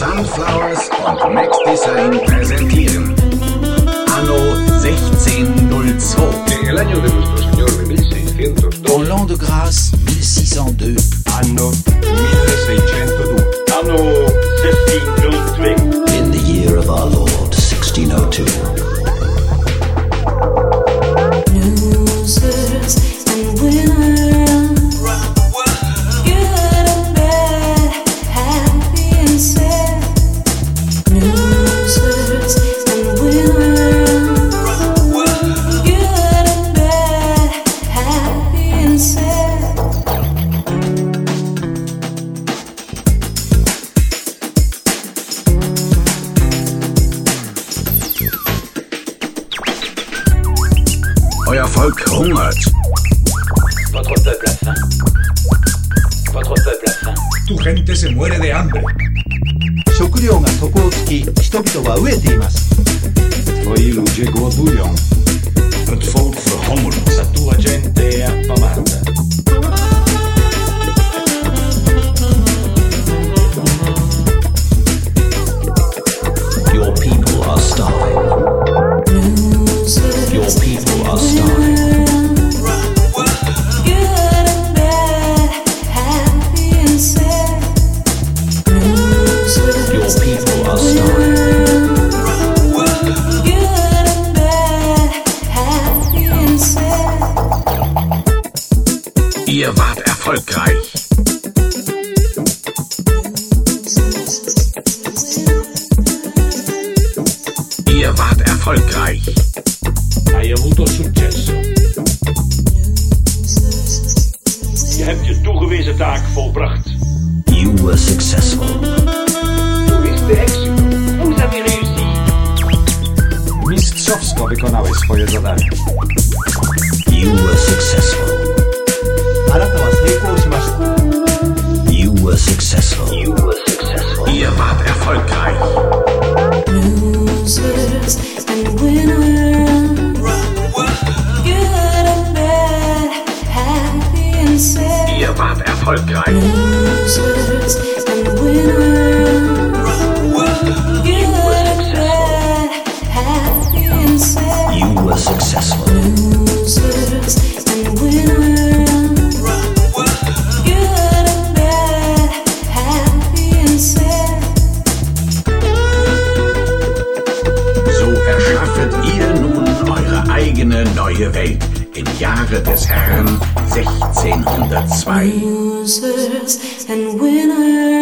Sunflowers und Max Design präsentieren Anno 1602. El año de nuestro Señor de 1602. Au l'an de grâce 1602. Anno 1602. Anno 1602. In the year of our Lord 1602. Losers and winners, good and bad, happy and sad. Losers and winners, good and bad, happy and sad. Euer Volk hungert. Votre peuple a faim. Votre peuple a faim. Tu gente se muere de hambre. 食料が底をつき、人々は飢えています。 Twoi ludzie głodują. Het volk verhongert. La tua gente è affamata. Your people are starving. Losers Your people are starving. good and bad, happy and sad. Losers Your people are starving. good and bad, happy and sad. Ihr wart erfolgreich. Ihr wart erfolgreich. Hai avuto successo. Je hebt je toegewezen taak volbracht. You were successful. Tuviste éxito. Vous avez réussi. Mistrzowsko wykonałeś swoje zadanie. You were successful. あなたは成功しました。 You were successful. You were successful. Ihr wart erfolgreich. Losers and winners, good and bad, happy and sad. Ihr wart erfolgreich. Losers and winners, good and bad, happy and sad. You were successful. Losers and winners, good and bad, happy and sad. So erschaffet ihr nun eure eigene neue Welt im Jahre des Herrn 1602. Losers and winners.